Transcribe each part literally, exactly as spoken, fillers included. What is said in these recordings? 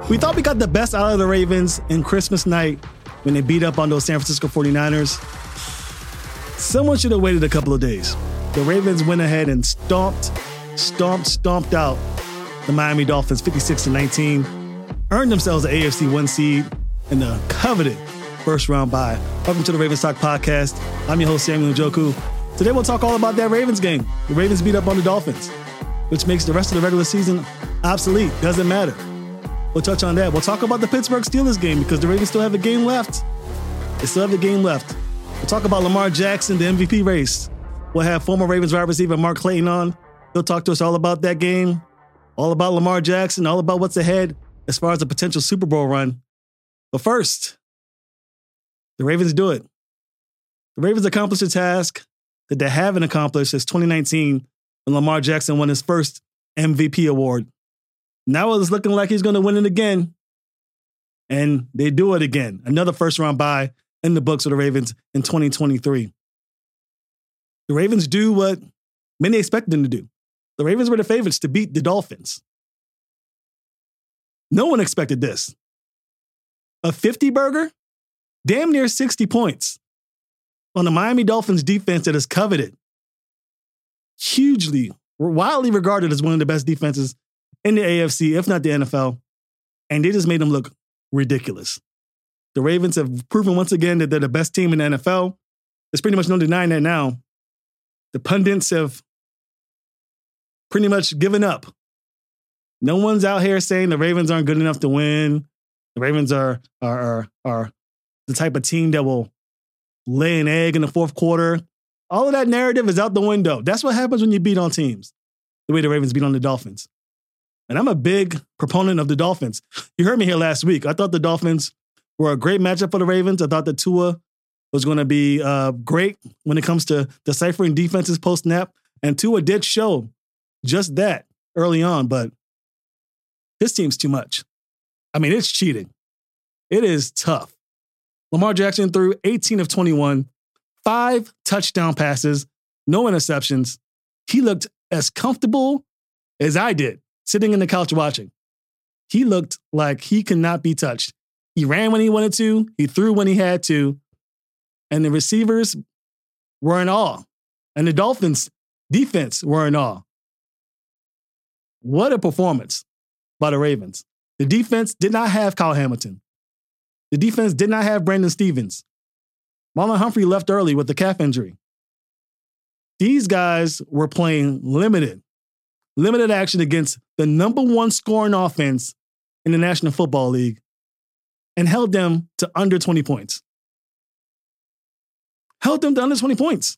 We thought we got the best out of the Ravens in Christmas night when they beat up on those San Francisco forty-niners. Someone should have waited a couple of days. The Ravens went ahead and stomped, stomped, stomped out the Miami Dolphins fifty-six to nineteen, earned themselves an A F C one seed and the coveted first round bye. Welcome to the Ravens Talk Podcast. I'm your host, Samuel Njoku. Today we'll talk all about that Ravens game. The Ravens beat up on the Dolphins, which makes the rest of the regular season obsolete. Doesn't matter. We'll touch on that. We'll talk about the Pittsburgh Steelers game because the Ravens still have a game left. They still have the game left. We'll talk about Lamar Jackson, the M V P race. We'll have former Ravens wide receiver Mark Clayton on. He'll talk to us all about that game, all about Lamar Jackson, all about what's ahead as far as a potential Super Bowl run. But first, the Ravens do it. The Ravens accomplished a task that they haven't accomplished since twenty nineteen when Lamar Jackson won his first M V P award. Now it's looking like he's going to win it again. And they do it again. Another first-round bye in the books for the Ravens in twenty twenty-three. The Ravens do what many expected them to do. The Ravens were the favorites to beat the Dolphins. No one expected this. A fifty-burger? Damn near sixty points on the Miami Dolphins defense that is coveted. Hugely, widely regarded as one of the best defenses in the A F C, if not the N F L. And they just made them look ridiculous. The Ravens have proven once again that they're the best team in the N F L. There's pretty much no denying that now. The pundits have pretty much given up. No one's out here saying the Ravens aren't good enough to win. The Ravens are, are, are, are the type of team that will lay an egg in the fourth quarter. All of that narrative is out the window. That's what happens when you beat on teams, the way the Ravens beat on the Dolphins. And I'm a big proponent of the Dolphins. You heard me here last week. I thought the Dolphins were a great matchup for the Ravens. I thought that Tua was going to be uh, great when it comes to deciphering defenses post-snap. And Tua did show just that early on, but this team's too much. I mean, it's cheating. It is tough. Lamar Jackson threw eighteen of twenty-one, five touchdown passes, no interceptions. He looked as comfortable as I did sitting in the couch watching. He looked like he could not be touched. He ran when he wanted to. He threw when he had to. And the receivers were in awe. And the Dolphins' defense were in awe. What a performance by the Ravens. The defense did not have Kyle Hamilton. The defense did not have Brandon Stevens. Marlon Humphrey left early with a calf injury. These guys were playing limited, limited action against the number one scoring offense in the National Football League and held them to under twenty points. Held them to under twenty points.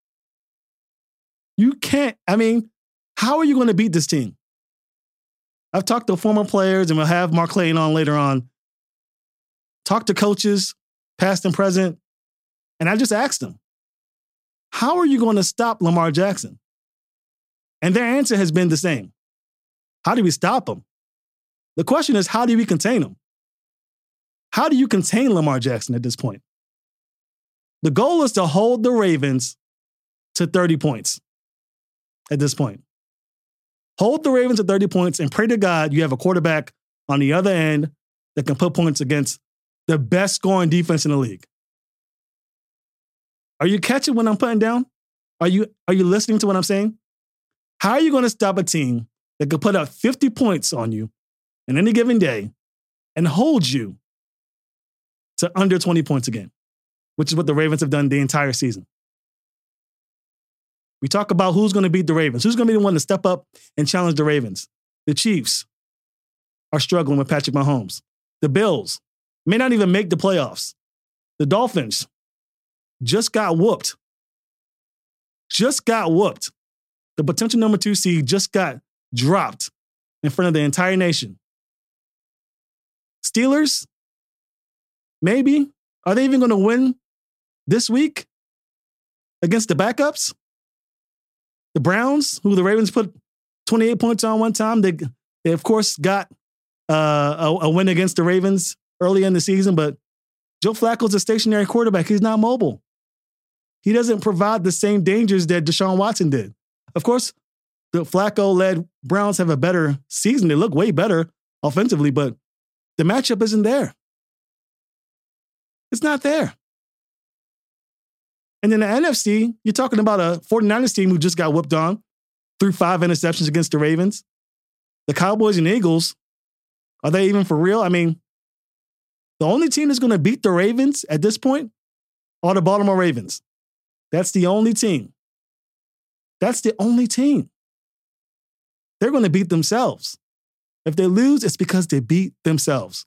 You can't, I mean, how are you going to beat this team? I've talked to former players, and we'll have Mark Clayton on later on. Talked to coaches, past and present, and I just asked them, how are you going to stop Lamar Jackson? And their answer has been the same. How do we stop him? The question is, how do we contain him? How do you contain Lamar Jackson at this point? The goal is to hold the Ravens to thirty points at this point. Hold the Ravens to thirty points and pray to God you have a quarterback on the other end that can put points against the best scoring defense in the league. Are you catching what I'm putting down? Are you, are you listening to what I'm saying? How are you going to stop a team that could put up fifty points on you in any given day and hold you to under twenty points again, which is what the Ravens have done the entire season? We talk about who's going to beat the Ravens. Who's going to be the one to step up and challenge the Ravens? The Chiefs are struggling with Patrick Mahomes. The Bills may not even make the playoffs. The Dolphins just got whooped. Just got whooped. The potential number two seed just got dropped in front of the entire nation. Steelers, maybe. Are they even going to win this week against the backups? The Browns, who the Ravens put twenty-eight points on one time, they, they of course, got uh, a, a win against the Ravens early in the season, but Joe Flacco's a stationary quarterback. He's not mobile. He doesn't provide the same dangers that Deshaun Watson did. Of course, the Flacco-led Browns have a better season. They look way better offensively, but The matchup isn't there. It's not there. And in the N F C, you're talking about a 49ers team who just got whooped on, threw five interceptions against the Ravens. The Cowboys and Eagles, are they even for real? I mean, the only team that's going to beat the Ravens at this point are the Baltimore Ravens. That's the only team. That's the only team. They're going to beat themselves. If they lose, it's because they beat themselves.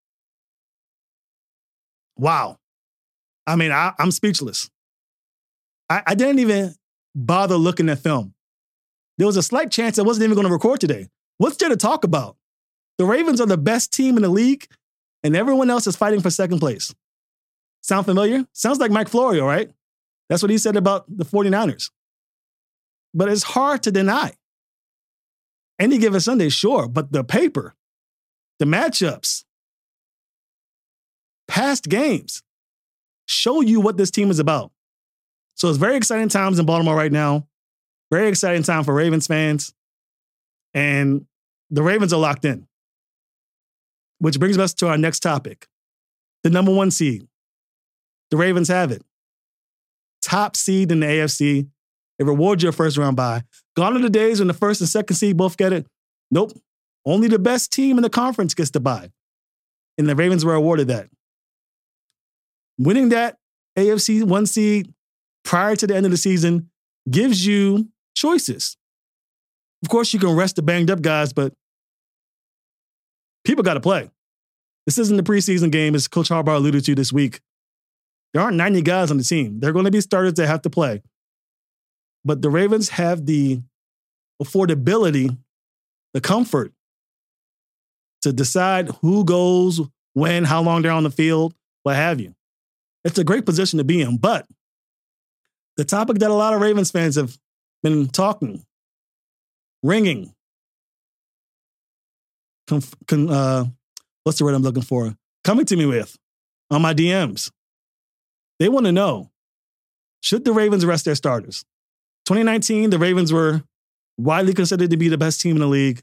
Wow. I mean, I, I'm speechless. I, I didn't even bother looking at film. There was a slight chance I wasn't even going to record today. What's there to talk about? The Ravens are the best team in the league, and everyone else is fighting for second place. Sound familiar? Sounds like Mike Florio, right? That's what he said about the 49ers. But it's hard to deny. Any given Sunday, sure, but the paper, the matchups, past games show you what this team is about. So it's very exciting times in Baltimore right now. Very exciting time for Ravens fans. And the Ravens are locked in. Which brings us to our next topic. The number one seed. The Ravens have it. Top seed in the A F C. It rewards your first round bye. Gone are the days when the first and second seed both get it. Nope. Only the best team in the conference gets the bye. And the Ravens were awarded that. Winning that A F C one seed prior to the end of the season gives you choices. Of course, you can rest the banged up guys, but people got to play. This isn't the preseason game, as Coach Harbaugh alluded to this week. There aren't ninety guys on the team. There are going to be starters that have to play. But the Ravens have the affordability, the comfort to decide who goes, when, how long they're on the field, what have you. It's a great position to be in. But the topic that a lot of Ravens fans have been talking, ringing, conf, con, uh, what's the word I'm looking for? Coming to me with on my D Ms. They want to know, should the Ravens rest their starters? twenty nineteen, the Ravens were widely considered to be the best team in the league.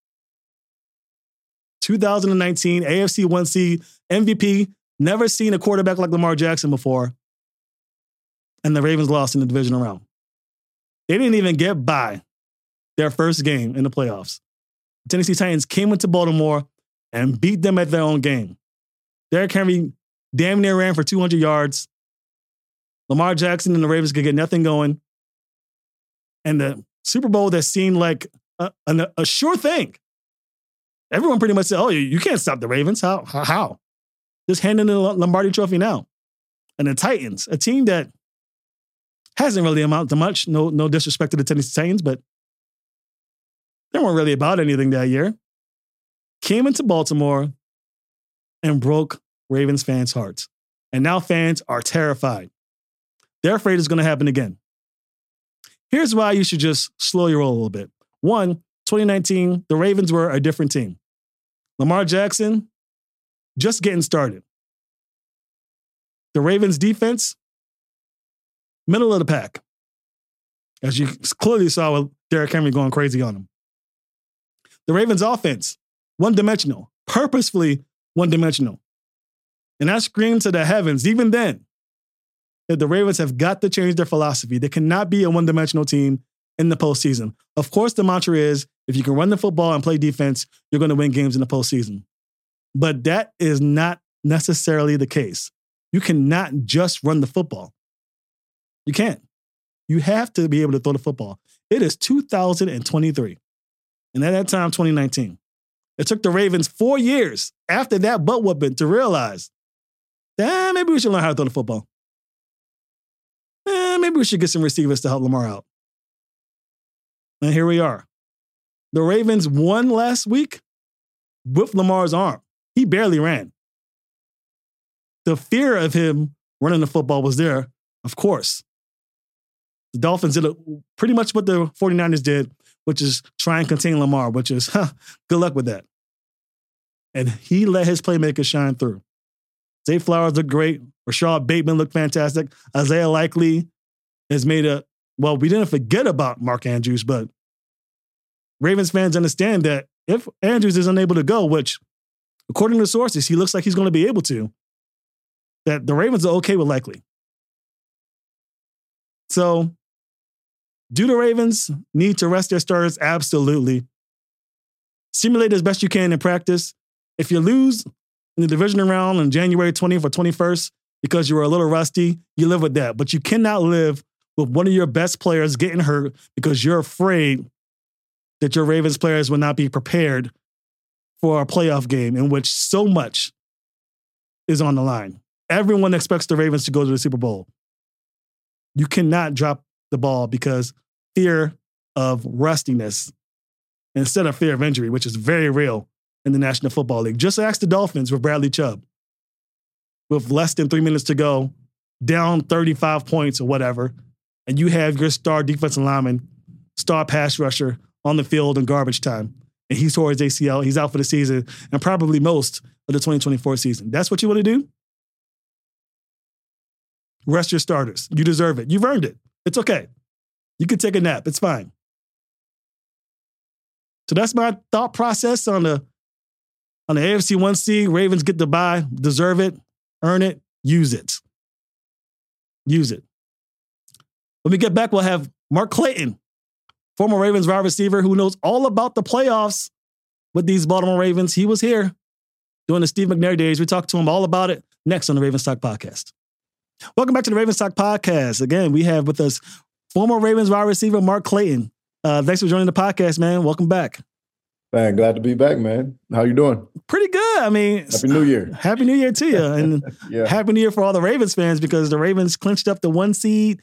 two thousand nineteen, A F C one seed, M V P, never seen a quarterback like Lamar Jackson before. And the Ravens lost in the divisional round. They didn't even get by their first game in the playoffs. The Tennessee Titans came into Baltimore and beat them at their own game. Derrick Henry damn near ran for two hundred yards. Lamar Jackson and the Ravens could get nothing going. And the Super Bowl that seemed like a, a, a sure thing. Everyone pretty much said, oh, you can't stop the Ravens. How? How? Just hand in the Lombardi trophy now. And the Titans, a team that hasn't really amounted to much. No, no disrespect to the Tennessee Titans, but they weren't really about anything that year. Came into Baltimore and broke Ravens fans' hearts. And now fans are terrified. They're afraid it's going to happen again. Here's why you should just slow your roll a little bit. One, twenty nineteen, the Ravens were a different team. Lamar Jackson, just getting started. The Ravens defense, middle of the pack. As you clearly saw with Derrick Henry going crazy on him. The Ravens offense, one-dimensional, purposefully one-dimensional. And that screamed to the heavens, even then, that the Ravens have got to change their philosophy. They cannot be a one-dimensional team in the postseason. Of course, the mantra is, if you can run the football and play defense, you're going to win games in the postseason. But that is not necessarily the case. You cannot just run the football. You can't. You have to be able to throw the football. It is two thousand twenty-three. And at that time, twenty nineteen. It took the Ravens four years after that butt whooping to realize, eh, maybe we should learn how to throw the football. Eh, maybe we should get some receivers to help Lamar out. And here we are. The Ravens won last week with Lamar's arm. He barely ran. The fear of him running the football was there, of course. The Dolphins did pretty much what the 49ers did, which is try and contain Lamar, which is, huh, good luck with that. And he let his playmakers shine through. Zay Flowers looked great. Rashad Bateman looked fantastic. Isaiah Likely has made a, well, we didn't forget about Mark Andrews, but Ravens fans understand that if Andrews is unable to go, which according to sources, he looks like he's going to be able to, that the Ravens are okay with Likely. So, do the Ravens need to rest their starters? Absolutely. Simulate as best you can in practice. If you lose in the divisional round on January twentieth or twenty-first because you were a little rusty, you live with that. But you cannot live with one of your best players getting hurt because you're afraid that your Ravens players will not be prepared for a playoff game in which so much is on the line. Everyone expects the Ravens to go to the Super Bowl. You cannot drop the ball because fear of rustiness instead of fear of injury, which is very real in the National Football League. Just ask the Dolphins with Bradley Chubb. With less than three minutes to go, down thirty-five points or whatever, and you have your star defensive lineman, star pass rusher on the field in garbage time, and he's tore his A C L, he's out for the season, and probably most of the twenty twenty-four season. That's what you want to do? Rest your starters. You deserve it. You've earned it. It's okay. You can take a nap. It's fine. So that's my thought process on the on the A F C one seed. Ravens get the bye, deserve it, earn it, use it. Use it. When we get back, we'll have Mark Clayton, former Ravens wide receiver who knows all about the playoffs with these Baltimore Ravens. He was here during the Steve McNair days. We talked to him all about it next on the Ravens Talk Podcast. Welcome back to the Ravens Talk Podcast. Again, we have with us former Ravens wide receiver Mark Clayton. Uh, thanks for joining the podcast, man. Welcome back. Man, glad to be back, man. How you doing? Pretty good. I mean, Happy New Year. Happy New Year to you. And yeah. Happy New Year for all the Ravens fans because the Ravens clinched up the one seed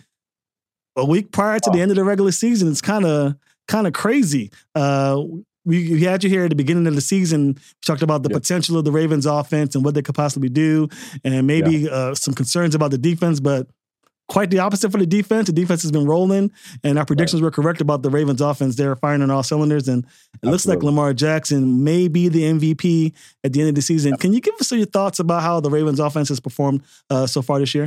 a week prior to oh. the end of the regular season. It's kind of kind of crazy. Uh, we, we had you here at the beginning of the season. We talked about the yeah. potential of the Ravens offense and what they could possibly do and maybe yeah. uh, some concerns about the defense, but quite the opposite for the defense. The defense has been rolling, and our predictions right. were correct about the Ravens offense. They're firing on all cylinders, and it Absolutely. looks like Lamar Jackson may be the M V P at the end of the season. Yeah. Can you give us your thoughts about how the Ravens offense has performed uh, so far this year?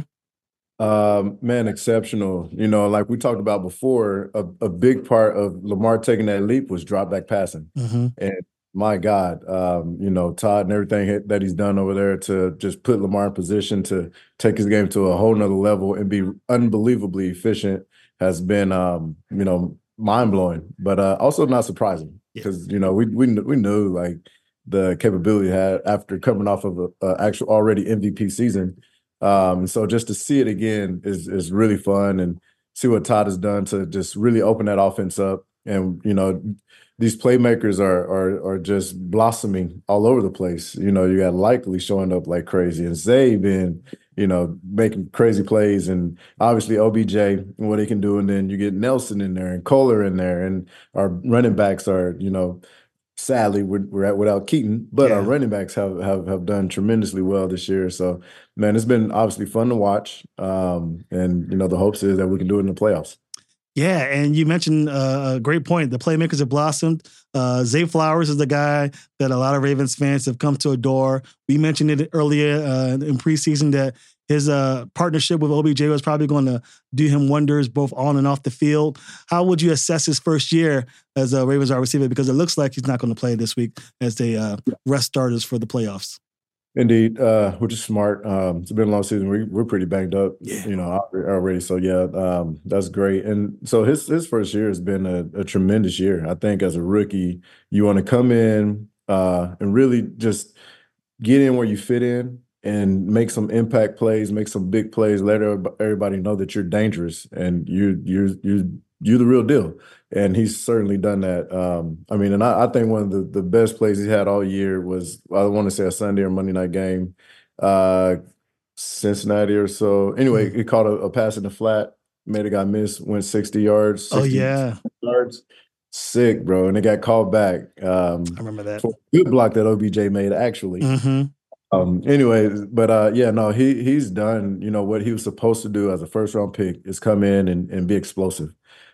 Um, man, exceptional. You know, like we talked about before, a, a big part of Lamar taking that leap was drop back passing. Mm-hmm. And my God, um, you know, Todd and everything that he's done over there to just put Lamar in position to take his game to a whole nother level and be unbelievably efficient has been, um, you know, mind blowing, but uh, also not surprising because, yeah. you know, we, we, we knew like the capability he had after coming off of a, a actual already M V P season. Um, so just to see it again is is really fun and see what Todd has done to just really open that offense up. And, you know, these playmakers are are are just blossoming all over the place. You know, you got Likely showing up like crazy and Zay been, you know, making crazy plays and obviously O B J and what he can do. And then you get Nelson in there and Kohler in there and our running backs are, you know, sadly, we're, we're at without Keaton, but yeah. our running backs have, have have done tremendously well this year. So, man, it's been obviously fun to watch. Um, and, you know, the hopes is that we can do it in the playoffs. Yeah, and you mentioned uh, a great point. The playmakers have blossomed. Uh, Zay Flowers is the guy that a lot of Ravens fans have come to adore. We mentioned it earlier uh, in preseason that his uh, partnership with O B J was probably going to do him wonders both on and off the field. How would you assess his first year as a Ravens wide receiver? Because it looks like he's not going to play this week as they uh, rest starters for the playoffs. Indeed, uh, which is smart. Um, it's been a long season. We, we're pretty banged up, yeah. you know, already. So, yeah, um, that's great. And so his his first year has been a, a tremendous year. I think as a rookie, you want to come in uh, and really just get in where you fit in and make some impact plays, make some big plays, let everybody know that you're dangerous and you you're you're you're the real deal. And he's certainly done that. Um, I mean, and I, I think one of the, the best plays he had all year was, I want to say a Sunday or Monday night game, uh, Cincinnati or so. Anyway, he caught a, a pass in the flat, made a guy miss, went sixty yards. Oh, yeah. Yards. Sick, bro. And it got called back. Um, I remember that. For a good block that O B J made, actually. Mm-hmm. Um, anyway, but uh, yeah, no, he he's done, you know, what he was supposed to do as a first round pick is come in and, and be explosive.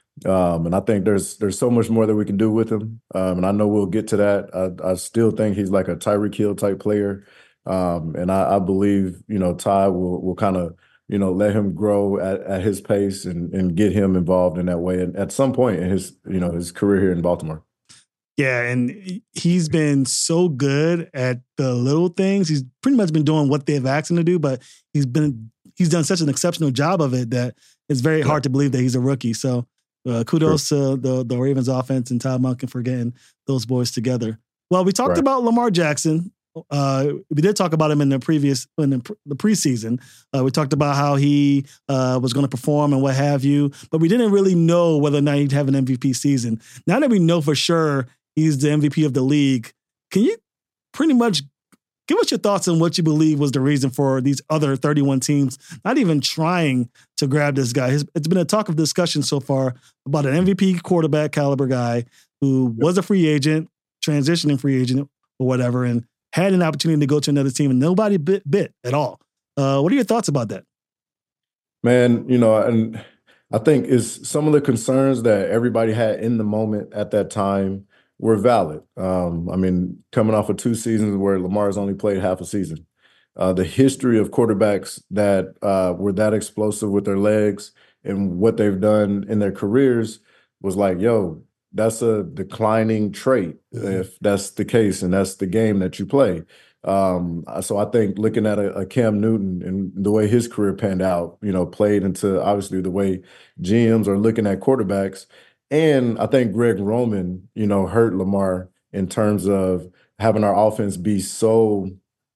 Um, and I think there's there's so much more that we can do with him. Um, and I know we'll get to that. I, I still think he's like a Tyreek Hill type player. Um, and I, I believe, you know, Ty will will kind of, you know, let him grow at, at his pace and, and get him involved in that way. And at some point in his, you know, his career here in Baltimore. Yeah, and he's been so good at the little things. He's pretty much been doing what they've asked him to do, but he's been he's done such an exceptional job of it that it's very yeah. hard to believe that he's a rookie. So uh, kudos True. to the the Ravens offense and Todd Monken for getting those boys together. Well, we talked right. about Lamar Jackson. Uh, we did talk about him in the previous in the, the preseason. Uh, we talked about how he uh, was going to perform and what have you, but we didn't really know whether or not he'd have an M V P season. Now that we know for sure he's the M V P of the league, can you pretty much give us your thoughts on what you believe was the reason for these other thirty-one teams not even trying to grab this guy? It's been a talk of discussion so far about an M V P quarterback caliber guy who was a free agent, transitioning free agent or whatever, and had an opportunity to go to another team and nobody bit bit at all. Uh, what are your thoughts about that? Man, you know, and I think is some of the concerns that everybody had in the moment at that time were valid. Um, I mean, coming off of two seasons where Lamar's only played half a season, uh, the history of quarterbacks that uh, were that explosive with their legs and what they've done in their careers was like, yo, that's a declining trait mm-hmm. if that's the case and that's the game that you play. Um, so I think looking at a, a Cam Newton and the way his career panned out, you know, played into obviously the way G Ms are looking at quarterbacks. And I think Greg Roman, you know, hurt Lamar in terms of having our offense be so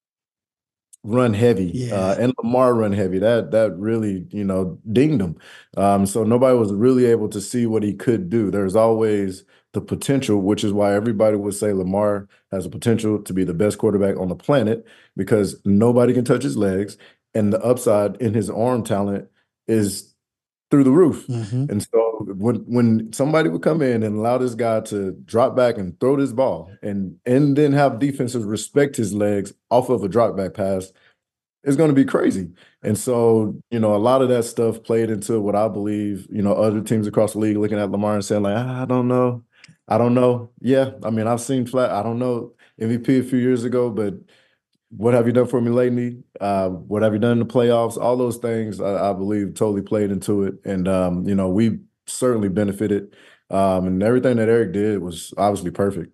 run heavy yeah. uh, and Lamar run heavy. That that really, you know, dinged him. Um, so nobody was really able to see what he could do. There's always the potential, which is why everybody would say Lamar has the potential to be the best quarterback on the planet because nobody can touch his legs. And the upside in his arm talent is through the roof. Mm-hmm. And so when when somebody would come in and allow this guy to drop back and throw this ball and and then have defenses respect his legs off of a drop back pass, it's going to be crazy. And so, you know, a lot of that stuff played into what I believe, you know, other teams across the league looking at Lamar and saying like, I don't know. I don't know. Yeah, I mean, I've seen flat. I don't know M V P a few years ago, but what have you done for me lately? Uh, what have you done in the playoffs? All those things, I, I believe, totally played into it. And, um, you know, we certainly benefited. Um, and everything that Eric did was obviously perfect.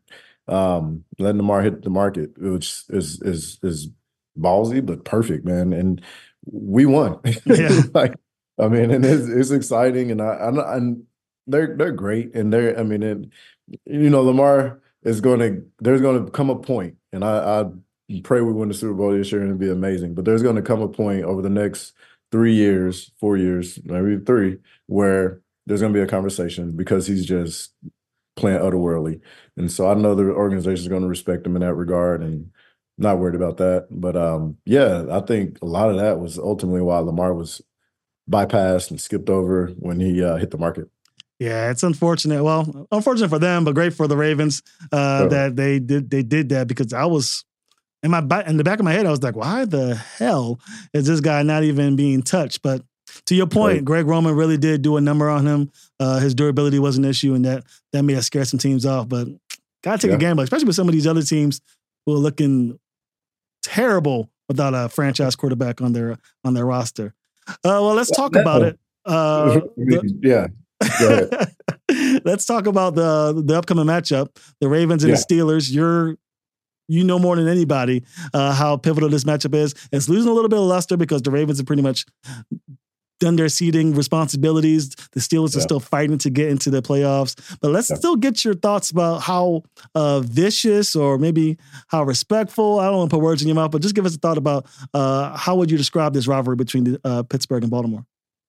Um, letting Lamar hit the market, which is is is ballsy, but perfect, man. And we won. Yeah. like, I mean, and it's, it's exciting. And I, I, and they're they're great. And they're, I mean, it, you know, Lamar is going to, there's going to come a point, and I, I pray we win the Super Bowl this year and it'd be amazing. But there's going to come a point over the next three years, four years, maybe three, where there's going to be a conversation because he's just playing otherworldly. And so I know the organization is going to respect him in that regard and not worried about that. But um, yeah, I think a lot of that was ultimately why Lamar was bypassed and skipped over when he uh, hit the market. Yeah, it's unfortunate. Well, unfortunate for them, but great for the Ravens uh, oh. that they did they did that because I was in my back, in the back of my head, I was like, why the hell is this guy not even being touched? But to your point, right. Greg Roman really did do a number on him. Uh, his durability was an issue, and that that may have scared some teams off. But gotta take yeah. a gamble, especially with some of these other teams who are looking terrible without a franchise quarterback on their on their roster. Uh, well, let's talk about it. Uh, the, yeah. Go ahead. Let's talk about the the upcoming matchup, the Ravens and yeah. the Steelers. You're you know more than anybody uh, how pivotal this matchup is. It's losing a little bit of luster because the Ravens have pretty much done their seeding responsibilities. The Steelers yeah. are still fighting to get into the playoffs. But let's yeah. still get your thoughts about how uh, vicious or maybe how respectful, I don't want to put words in your mouth, but just give us a thought about uh, how would you describe this rivalry between the, uh, Pittsburgh and Baltimore?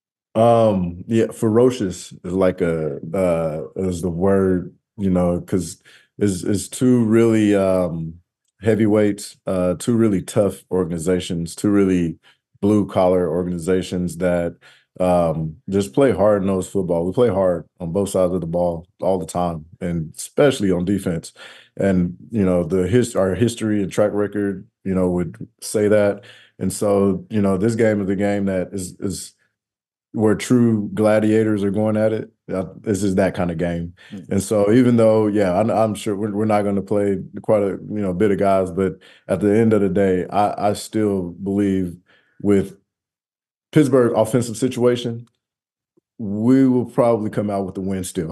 Um, yeah, ferocious is like a, uh, is the word, you know, because it's, it's two really um, heavyweights, uh, two really tough organizations, two really blue collar organizations that um, just play hard nosed football. We play hard on both sides of the ball all the time, and especially on defense. And, you know, the his, our history and track record, you know, would say that. And so, you know, this game is a game that is, is, where true gladiators are going at it. This is that kind of game. Mm-hmm. And so even though, yeah, I'm, I'm sure we're, we're not going to play quite a you know bit of guys, but at the end of the day, I, I still believe with Pittsburgh offensive situation, we will probably come out with the win still.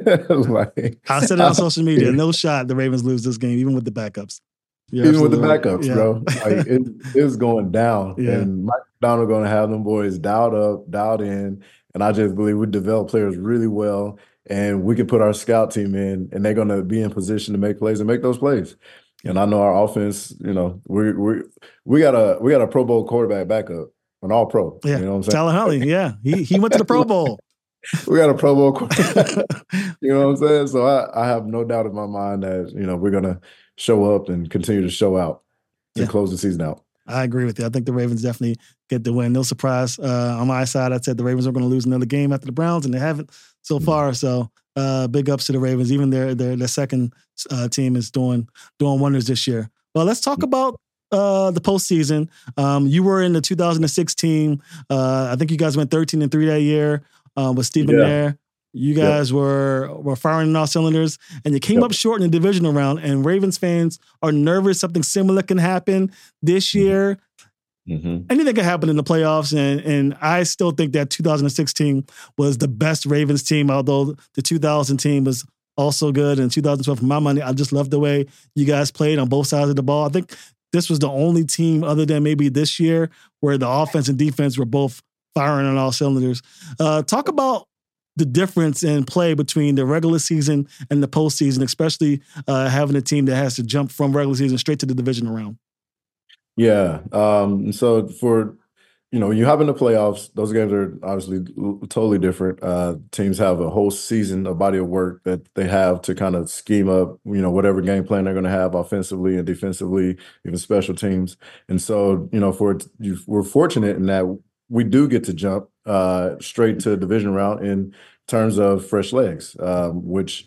like, I said it on social media. No shot the Ravens lose this game, even with the backups. You're even with the backups, right. yeah. bro. Like it, it's going down. Yeah. And Mike McDonald going to have them boys dialed up, dialed in. And I just believe we develop players really well. And we can put our scout team in, and they're going to be in position to make plays and make those plays. Yeah. And I know our offense, you know, we we we got a we got a Pro Bowl quarterback backup, an all pro. Yeah. You know what I'm saying? Tyler Huntley, yeah. He he went to the Pro Bowl. We got a Pro Bowl quarterback. You know what I'm saying? So I, I have no doubt in my mind that, you know, we're gonna show up and continue to show out to yeah. close the season out. I agree with you. I think the Ravens definitely get the win. No surprise. Uh, on my side, I said the Ravens are going to lose another game after the Browns, and they haven't so far. So uh, big ups to the Ravens. Even their their, their second uh, team is doing doing wonders this year. Well, let's talk about uh, the postseason. Um, you were in the two thousand sixteen. Uh, I think you guys went thirteen and three that year uh, with Stephen yeah. Nair. You guys yep. were were firing on all cylinders, and you came yep. up short in the divisional round. And Ravens fans are nervous something similar can happen this year. Mm-hmm. Anything can happen in the playoffs, and and I still think that two thousand sixteen was the best Ravens team. Although the two thousand team was also good, and two thousand twelve, for my money, I just love the way you guys played on both sides of the ball. I think this was the only team, other than maybe this year, where the offense and defense were both firing on all cylinders. Uh, talk about the difference in play between the regular season and the postseason, especially uh, having a team that has to jump from regular season straight to the divisional round. Yeah. Um, so for, you know, when you hop in the playoffs, those games are obviously totally different. Uh, teams have a whole season, a body of work that they have to kind of scheme up, you know, whatever game plan they're going to have offensively and defensively, even special teams. And so, you know, for we're fortunate in that we do get to jump uh, straight to division round in terms of fresh legs, um, which,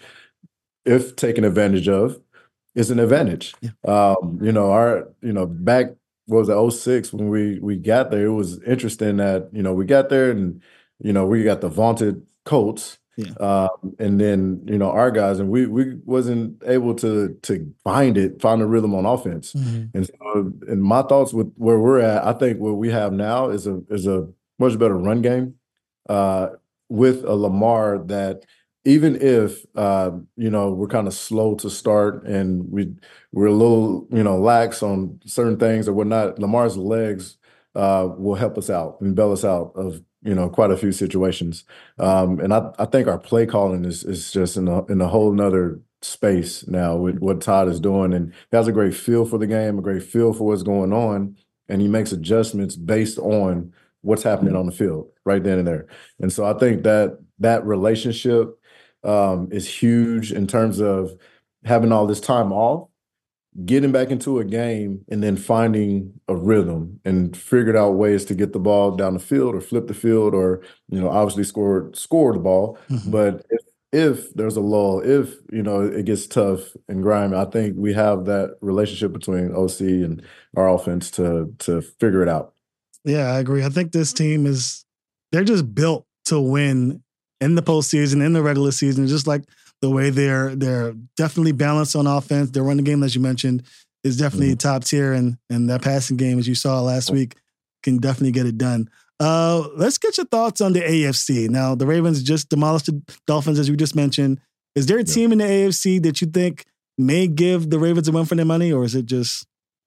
if taken advantage of, is an advantage. Yeah. Um, you know, our, you know, back, what was it, oh six, when we we got there, it was interesting that, you know, we got there and, you know, we got the vaunted Colts. Yeah. Um, and then, you know, our guys, and we we wasn't able to to find it, find a rhythm on offense. Mm-hmm. And so, and my thoughts with where we're at, I think what we have now is a is a much better run game uh, with a Lamar that, even if uh, you know, we're kind of slow to start and we we're a little, you know, lax on certain things or whatnot, Lamar's legs uh, will help us out and bail us out of, you know, quite a few situations. Um, and I, I think our play calling is is just in a in a whole nother space now with what Todd is doing. And he has a great feel for the game, a great feel for what's going on, and he makes adjustments based on what's happening on the field right then and there. And so I think that that relationship um, is huge in terms of having all this time off, getting back into a game, and then finding a rhythm and figured out ways to get the ball down the field or flip the field or, you know, obviously score score the ball. Mm-hmm. But if, if there's a lull, if, you know, it gets tough and grimy, I think we have that relationship between O C and our offense to to figure it out. Yeah, I agree. I think this team is, they're just built to win in the postseason, in the regular season, just like the way they're they're definitely balanced on offense. Their running game, as you mentioned, is definitely mm-hmm. top tier, and and that passing game, as you saw last week, can definitely get it done. Uh, let's get your thoughts on the A F C. Now, the Ravens just demolished the Dolphins, as we just mentioned. Is there a yeah. team in the A F C that you think may give the Ravens a run for their money, or is it just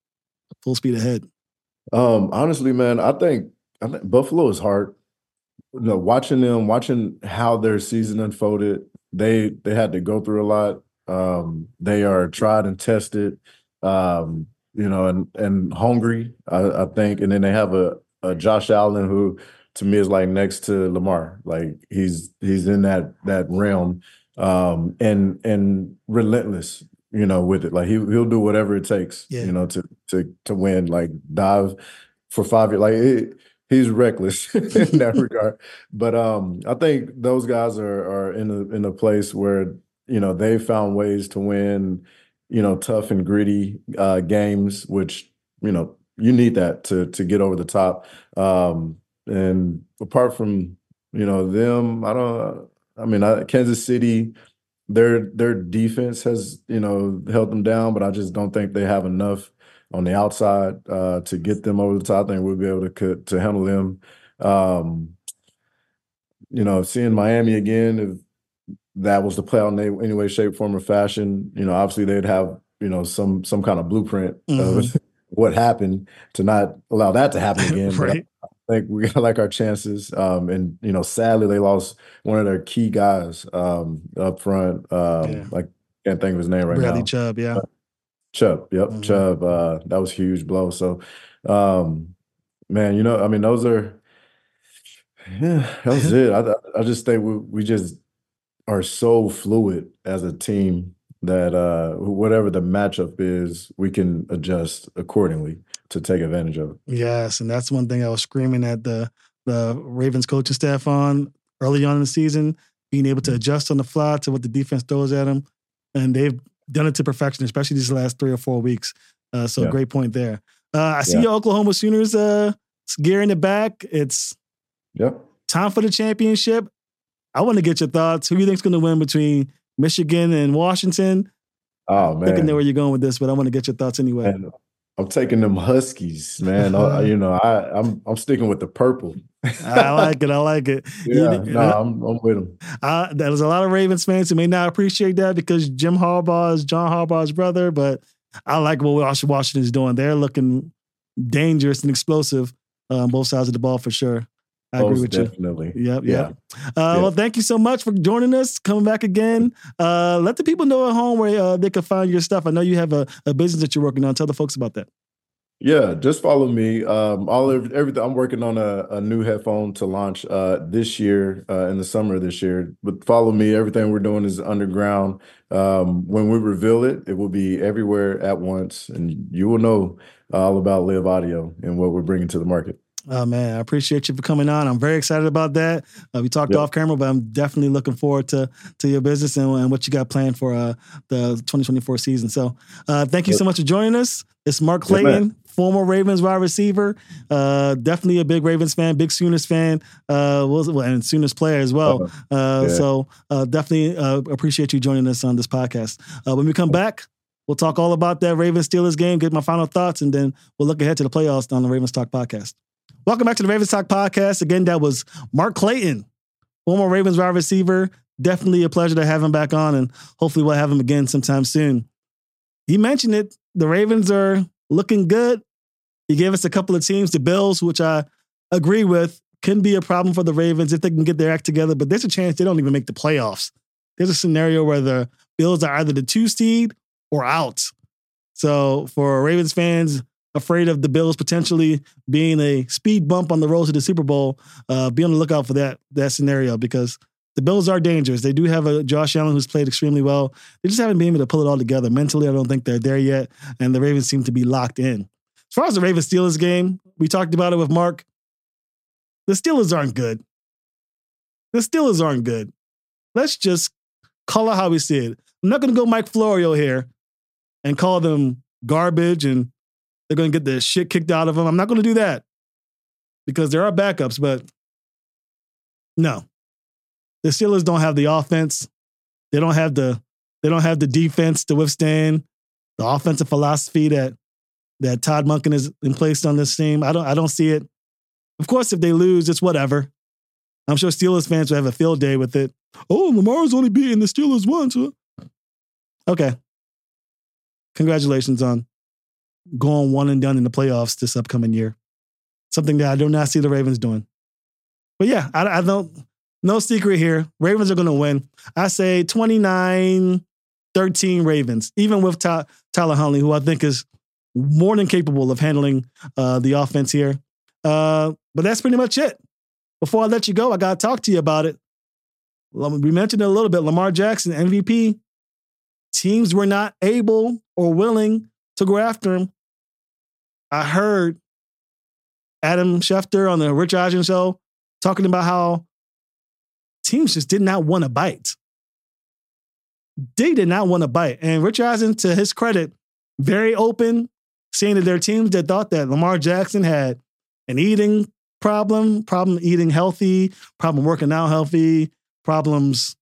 full speed ahead? Um, honestly, man, I think I think Buffalo is hard. You know, watching them, watching how their season unfolded, they they had to go through a lot. Um, they are tried and tested, um, you know, and and hungry, I, I think. And then they have a, a Josh Allen who, to me, is like next to Lamar. Like he's he's in that that realm, um, and and relentless, you know, with it. Like he he'll do whatever it takes, yeah. you know, to to to win. Like dive for five years, like. It, He's reckless in that regard, but um, I think those guys are are in a in a place where, you know, they found ways to win, you know, tough and gritty uh, games, which, you know, you need that to to get over the top. Um, and apart from, you know, them, I don't. I mean, I, Kansas City, their their defense has, you know, held them down, but I just don't think they have enough on the outside uh, to get them over the top. I think we'll be able to to handle them. Um, you know, seeing Miami again, if that was to play out in any way, shape, form, or fashion, you know, obviously they'd have, you know, some some kind of blueprint mm-hmm. of what happened to not allow that to happen again. Right. But I think we like our chances. Um, and, you know, sadly, they lost one of their key guys um, up front. Um, yeah. Like, can't think of his name right Bradley now. Chubb, yeah. Uh, Chubb, yep, mm-hmm. Chubb. Uh, that was a huge blow. So, um, man, you know, I mean, those are, yeah, that was it. I, I just think we, we just are so fluid as a team that uh, whatever the matchup is, we can adjust accordingly to take advantage of it. Yes, and that's one thing I was screaming at the the Ravens coaching staff on early on in the season, being able to adjust on the fly to what the defense throws at them. And they've done it to perfection, especially these last three or four weeks. Uh, so yeah. Great point there. Uh, I see yeah. your Oklahoma Sooners uh, gearing it back. It's yep. time for the championship. I want to get your thoughts. Who do you think is going to win between Michigan and Washington? Oh, man. I think I know where you're going with this, but I want to get your thoughts anyway. Man, I'm taking them Huskies, man. I, you know, I, I'm I'm sticking with the purple. I like it. I like it. Yeah, you, no, nah, I'm I'm with them. Uh, there's a lot of Ravens fans who may not appreciate that because Jim Harbaugh is John Harbaugh's brother, but I like what Washington is doing. They're looking dangerous and explosive uh, on both sides of the ball for sure. I Most agree with definitely. you. Yep, yeah. yep. Uh, yeah. Well, thank you so much for joining us, coming back again. Uh, let the people know at home where uh, they can find your stuff. I know you have a, a business that you're working on. Tell the folks about that. Yeah, just follow me. Um, all of everything. I'm working on a, a new headphone to launch uh, this year uh, in the summer of this year. But follow me. Everything we're doing is underground. Um, when we reveal it, it will be everywhere at once, and you will know all about Live Audio and what we're bringing to the market. Oh, man, I appreciate you for coming on. I'm very excited about that. Uh, we talked yep. off camera, but I'm definitely looking forward to to your business and, and what you got planned for uh, the twenty twenty-four season. So uh, thank you yep. so much for joining us. It's Mark Clayton, yep, former Ravens wide receiver, uh, definitely a big Ravens fan, big Sooners fan, uh, and Sooners player as well. Uh, yeah. So uh, definitely uh, appreciate you joining us on this podcast. Uh, when we come back, we'll talk all about that Ravens-Steelers game, get my final thoughts, and then we'll look ahead to the playoffs on the Ravens Talk podcast. Welcome back to the Ravens Talk podcast. Again, that was Mark Clayton, former Ravens wide receiver. Definitely a pleasure to have him back on, and hopefully we'll have him again sometime soon. He mentioned it. The Ravens are looking good. He gave us a couple of teams, the Bills, which I agree with, can be a problem for the Ravens if they can get their act together, but there's a chance they don't even make the playoffs. There's a scenario where the Bills are either the two seed or out. So for Ravens fans afraid of the Bills potentially being a speed bump on the road to the Super Bowl, uh, be on the lookout for that that scenario because the Bills are dangerous. They do have a Josh Allen who's played extremely well. They just haven't been able to pull it all together. Mentally, I don't think they're there yet, and the Ravens seem to be locked in. As far as the Ravens-Steelers game, we talked about it with Mark. The Steelers aren't good. The Steelers aren't good. Let's just call it how we see it. I'm not going to go Mike Florio here and call them garbage and they're going to get the shit kicked out of them. I'm not going to do that because there are backups, but no. The Steelers don't have the offense. They don't have the they don't have the defense to withstand the offensive philosophy that that Todd Monken is in place on this team. I don't I don't see it. Of course, if they lose, it's whatever. I'm sure Steelers fans will have a field day with it. Oh, Lamar's only beating the Steelers once. Huh? Okay. Congratulations on going one and done in the playoffs this upcoming year. Something that I do not see the Ravens doing. But yeah, I, I don't, no secret here. Ravens are going to win. I say twenty-nine thirteen Ravens, even with Ty, Tyler Huntley, who I think is more than capable of handling uh, the offense here. Uh, but that's pretty much it. Before I let you go, I got to talk to you about it. We mentioned it a little bit. Lamar Jackson, M V P. Teams were not able or willing to go after him. I heard Adam Schefter on the Rich Eisen show talking about how teams just did not want to bite. They did not want to bite. And Rich Eisen, to his credit, very open, saying that there are teams that thought that Lamar Jackson had an eating problem, problem eating healthy, problem working out healthy, problems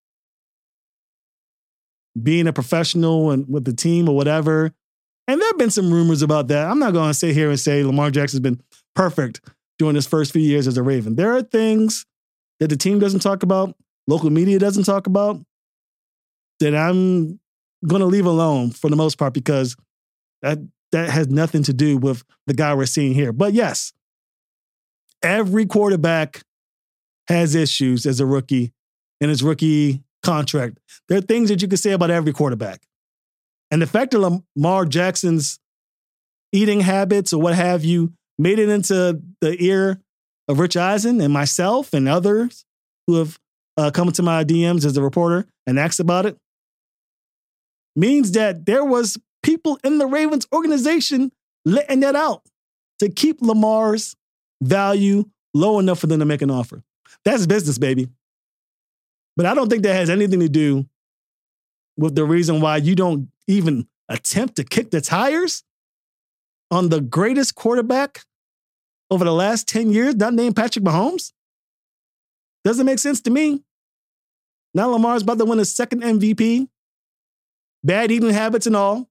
being a professional and with the team or whatever. And there have been some rumors about that. I'm not going to sit here and say Lamar Jackson's been perfect during his first few years as a Raven. There are things that the team doesn't talk about, local media doesn't talk about, that I'm going to leave alone for the most part because that that has nothing to do with the guy we're seeing here. But yes, every quarterback has issues as a rookie in his rookie contract. There are things that you can say about every quarterback. And the fact that Lamar Jackson's eating habits or what have you made it into the ear of Rich Eisen and myself and others who have uh, come into my D Ms as a reporter and asked about it means that there was people in the Ravens organization letting that out to keep Lamar's value low enough for them to make an offer. That's business, baby. But I don't think that has anything to do with the reason why you don't even attempt to kick the tires on the greatest quarterback over the last ten years, not named Patrick Mahomes. Doesn't make sense to me. Now Lamar's about to win his second M V P. Bad eating habits and all.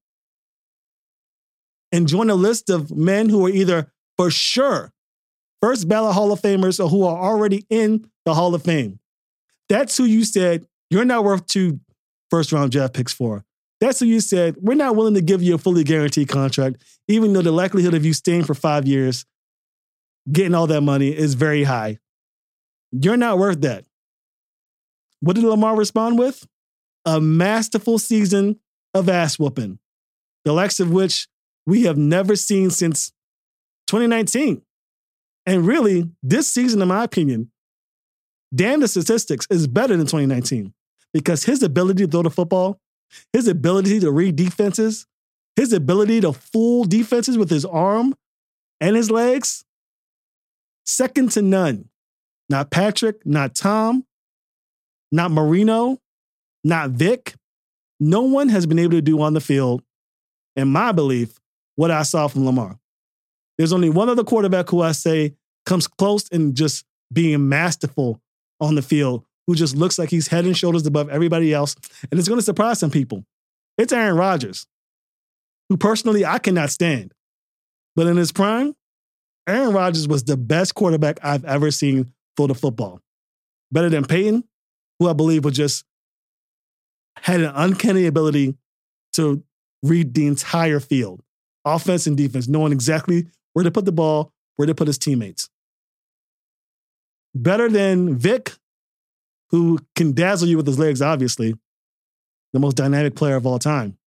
And join a list of men who are either for sure first ballot Hall of Famers or who are already in the Hall of Fame. That's who you said you're not worth two first round draft picks for. That's who you said we're not willing to give you a fully guaranteed contract, even though the likelihood of you staying for five years, getting all that money is very high. You're not worth that. What did Lamar respond with? A masterful season of ass whooping, the likes of which we have never seen since twenty nineteen. And really, this season, in my opinion, damn the statistics, is better than twenty nineteen because his ability to throw the football, his ability to read defenses, his ability to fool defenses with his arm and his legs, second to none. Not Patrick, not Tom, not Marino, not Vic. No one has been able to do on the field, in my belief, what I saw from Lamar. There's only one other quarterback who I say comes close in just being masterful on the field, who just looks like he's head and shoulders above everybody else, and it's going to surprise some people. It's Aaron Rodgers, who personally I cannot stand. But in his prime, Aaron Rodgers was the best quarterback I've ever seen throw the football. Better than Peyton, who I believe was just had an uncanny ability to read the entire field, offense and defense, knowing exactly where to put the ball, where to put his teammates. Better than Vic, who can dazzle you with his legs, obviously, the most dynamic player of all time,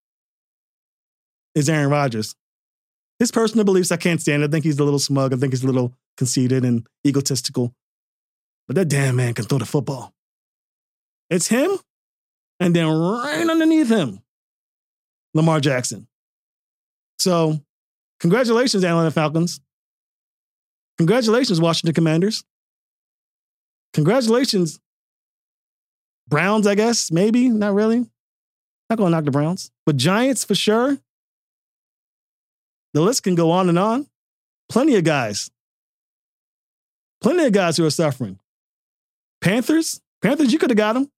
is Aaron Rodgers. His personal beliefs, I can't stand. I think he's a little smug. I think he's a little conceited and egotistical. But that damn man can throw the football. It's him, and then right underneath him, Lamar Jackson. So, congratulations, Atlanta Falcons. Congratulations, Washington Commanders. Congratulations, Browns, I guess, maybe. Not really. Not going to knock the Browns. But Giants, for sure. The list can go on and on. Plenty of guys. Plenty of guys who are suffering. Panthers? Panthers, you could have got them.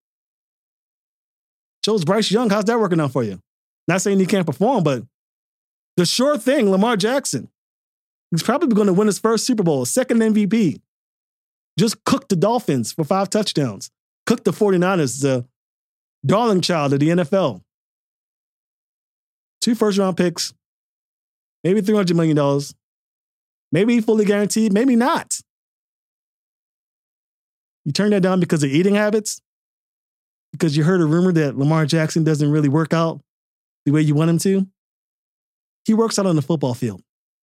Chose Bryce Young. How's that working out for you? Not saying he can't perform, but the sure thing, Lamar Jackson. He's probably going to win his first Super Bowl, second M V P. Just cooked the Dolphins for five touchdowns. Cooked the 49ers, the darling child of the N F L. Two first-round picks, maybe three hundred million dollars. Maybe fully guaranteed, maybe not. You turn that down because of eating habits? Because you heard a rumor that Lamar Jackson doesn't really work out the way you want him to? He works out on the football field.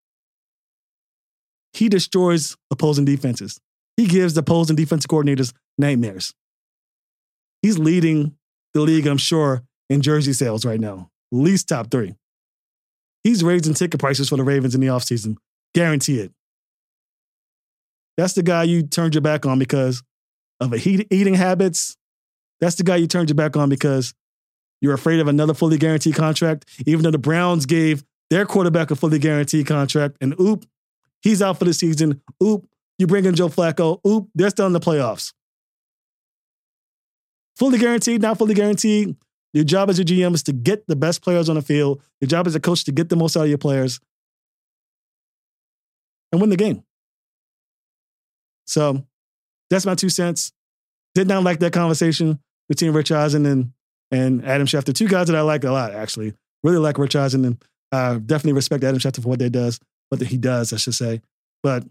He destroys opposing defenses. He gives the opposing defensive coordinators nightmares. He's leading the league, I'm sure, in jersey sales right now. At least top three. He's raising ticket prices for the Ravens in the offseason. Guarantee it. That's the guy you turned your back on because of a he- eating habits. That's the guy you turned your back on because you're afraid of another fully guaranteed contract, even though the Browns gave their quarterback a fully guaranteed contract. And oop, he's out for the season. Oop, you bring in Joe Flacco. Oop, they're still in the playoffs. Fully guaranteed, not fully guaranteed. Your job as a G M is to get the best players on the field. Your job as a coach to get the most out of your players and win the game. So That's my two cents. Did not like that conversation between Rich Eisen and, and Adam Schefter. Two guys that I like a lot, actually. Really like Rich Eisen, and uh, definitely respect Adam Schefter for what they does, what he does, I should say. But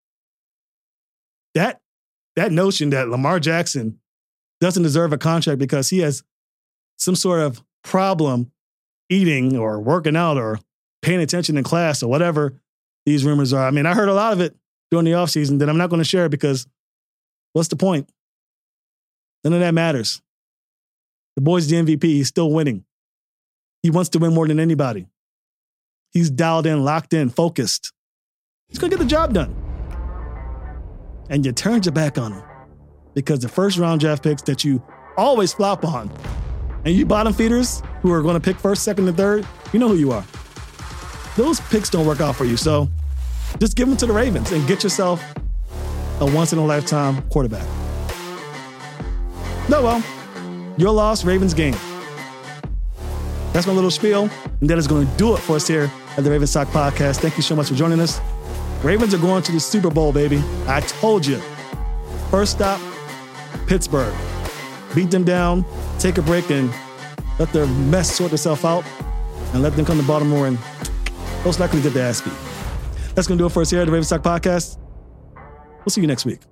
that that notion that Lamar Jackson doesn't deserve a contract because he has some sort of problem eating or working out or paying attention in class or whatever these rumors are. I mean, I heard a lot of it during the offseason that I'm not going to share because what's the point? None of that matters. The boy's the M V P. He's still winning. He wants to win more than anybody. He's dialed in, locked in, focused. He's going to get the job done. And you turned your back on him because the first round draft picks that you always flop on, and you bottom feeders who are going to pick first, second, and third, you know who you are. Those picks don't work out for you. So just give them to the Ravens and get yourself a once-in-a-lifetime quarterback. No, well, your loss, Ravens game. That's my little spiel, and that is going to do it for us here at the Ravens Talk Podcast. Thank you so much for joining us. Ravens are going to the Super Bowl, baby. I told you. First stop, Pittsburgh. Beat them down, take a break, and let their mess sort itself out, and let them come to Baltimore and most likely get their ass beat. That's going to do it for us here at the Ravens Talk Podcast. We'll see you next week.